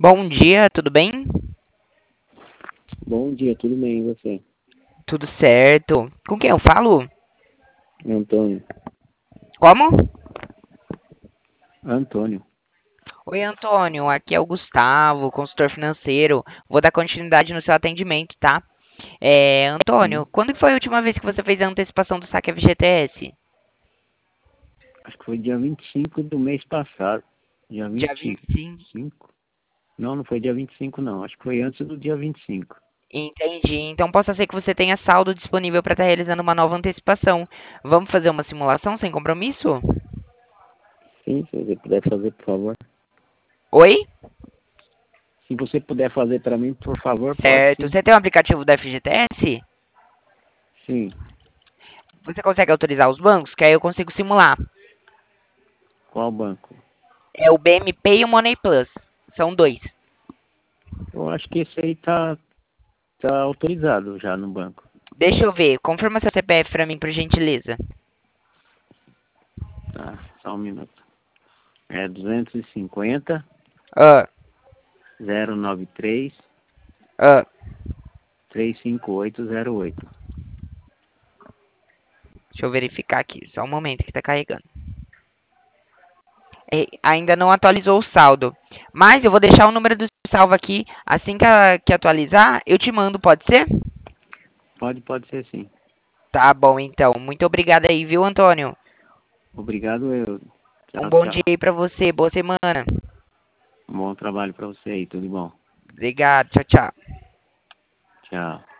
Bom dia, tudo bem? Bom dia, tudo bem, e você? Tudo certo. Com quem eu falo? Antônio. Como? Antônio. Oi, Antônio. Aqui é o Gustavo, consultor financeiro. Vou dar continuidade no seu atendimento, tá? Antônio, Sim. quando que foi a última vez que você fez a antecipação do saque FGTS? Acho que foi dia 25 do mês passado. Dia Dia vinte e 25. cinco Não, não foi dia 25 não. Acho que foi antes do dia 25. Entendi. Então possa ser que você tenha saldo disponível para estar realizando uma nova antecipação. Vamos fazer uma simulação sem compromisso? Sim, se você puder fazer, por favor. Oi? Se você puder fazer para mim, por favor, pode Certo. sim. Você tem o aplicativo do FGTS? Sim. Você consegue autorizar os bancos? Que aí eu consigo simular. Qual banco? É o BMP e o Money Plus. São dois. Eu acho que esse aí tá autorizado já no banco. Deixa eu ver. Confirma seu CPF pra mim, por gentileza. Tá, só um minuto. É 250 Ah, 093 ah. 35808. Deixa eu verificar aqui. Só um momento que tá carregando. Ainda não atualizou o saldo. Mas eu vou deixar o número do salvo aqui. Assim que atualizar, eu te mando, pode ser? Pode ser sim. Tá bom, então. Muito obrigada aí, viu, Antônio? Obrigado, eu. Um Tchau, bom dia tchau. aí pra você. Boa semana. Um bom trabalho para você aí, tudo de bom. Obrigado. Tchau, tchau. Tchau.